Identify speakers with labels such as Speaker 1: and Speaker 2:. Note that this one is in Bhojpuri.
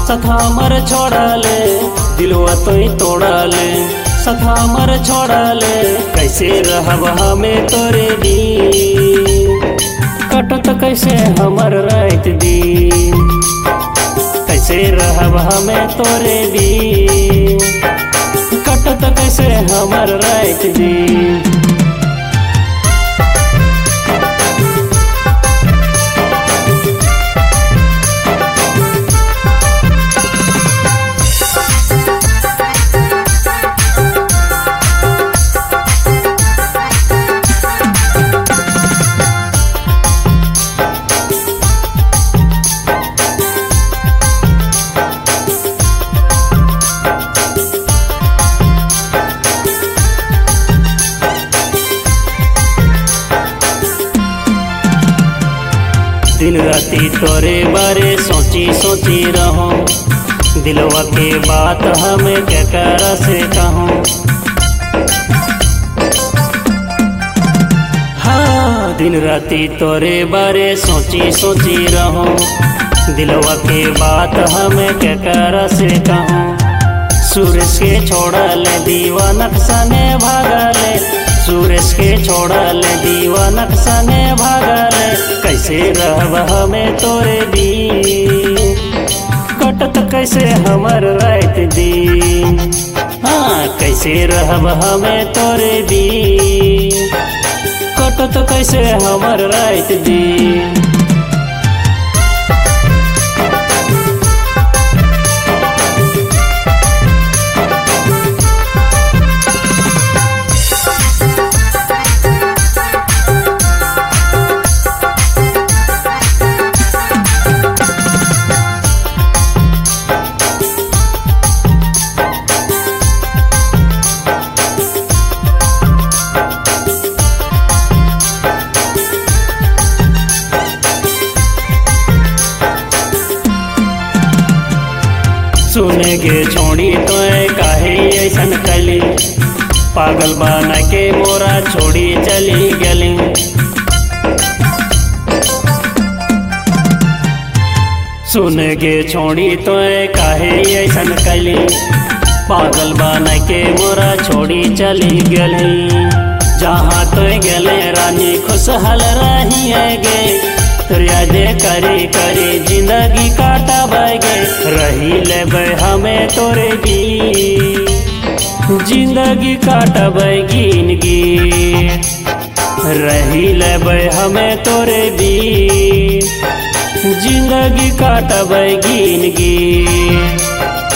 Speaker 1: साथ हमर छोड़ा ले दिलवा तो तोड़ा ले साथ हमर छोड़ा ले कैसे रहब हमें तोरे दिन कटत कैसे हमर रात दिन कैसे रहब हमें तोरे दिन कटत कैसे हमर रात दिन। दिन राती तोरे बारे सोची सोची रहूं दिलवा के बात हमें क्या कर से कहूँ। हाँ दिन राती तोरे बारे सोची सोची रहूं दिलवा के बात हमें क्या कर से कहूँ। सूरज के छोड़ा ले दीवानक सने भागा ले सूरज के छोड़ा ले दीवानक सने भागा ले कैसे रहब हमें तोरे दिन कटत कैसे हमर रात दिन। हाँ कैसे रहब हमें तोरे दिन कटत कैसे हमर रात दिन। सुने के छोड़ी तो काहे ऐसन कली पागल बना के मोरा छोड़ी चली गली। सुने के छोड़ी तो काहे ऐसन कली पागल बना के मोरा छोड़ी चली गली। जहाँ तो गले रानी खुशहाल रही है गे यादे करी करी जिंदगी काटा बगे रही ले हमें तोरे दी जिंदगी काटा बगिनगी रही ले हमें तोरे दी जिंदगी काटा बगिनगी।